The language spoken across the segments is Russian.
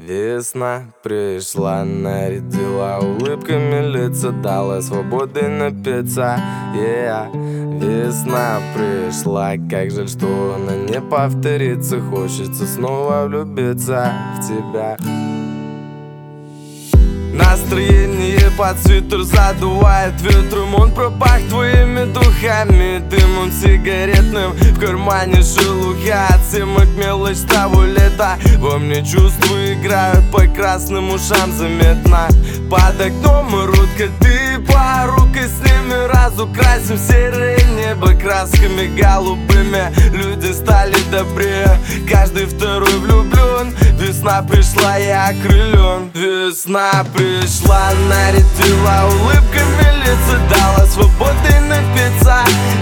Весна пришла, нарядила улыбками лица, дала свободы напиться. Весна пришла, как жаль, что она не повторится. Хочется снова влюбиться в тебя. Настроение под свитер задувает ветром, он пропах твоими духами, дымом сигаретным. В кармане шелуха от съемок мелочь того лета. Во мне чувства играют по красным ушам заметно. Под окном рудка, ты порукой с ними разукрасим серое небо красками голубыми. Люди стали добрее, каждый второй влюблен. Весна пришла, я окрылен. Весна пришла, нарядила улыбками лица, дала свободы напиться.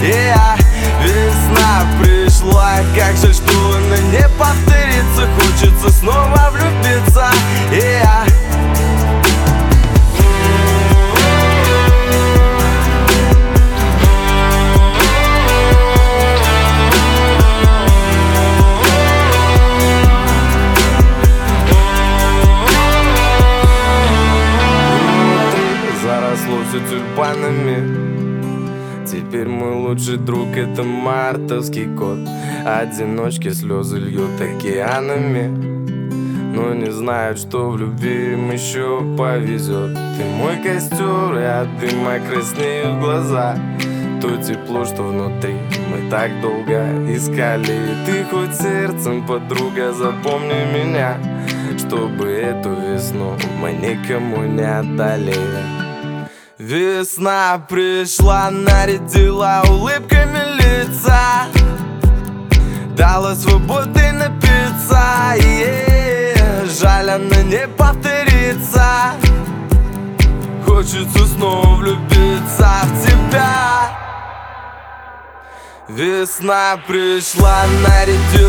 Весна пришла, как жаль, что она не повторится. Хочется снова влюбиться. Заросло все тюльпанами. Теперь мой лучший друг — это мартовский кот. Одиночки слезы льют океанами, но не знают, что в любви им еще повезет. Ты мой костер, и от дыма краснеют глаза. То тепло, что внутри мы так долго искали. Ты хоть сердцем, подруга, запомни меня, чтобы эту весну мы никому не отдали. Весна пришла, нарядила улыбками лица, дала свободы напиться. Жаль, она не повторится. Хочется снова влюбиться в тебя. Весна пришла, нарядила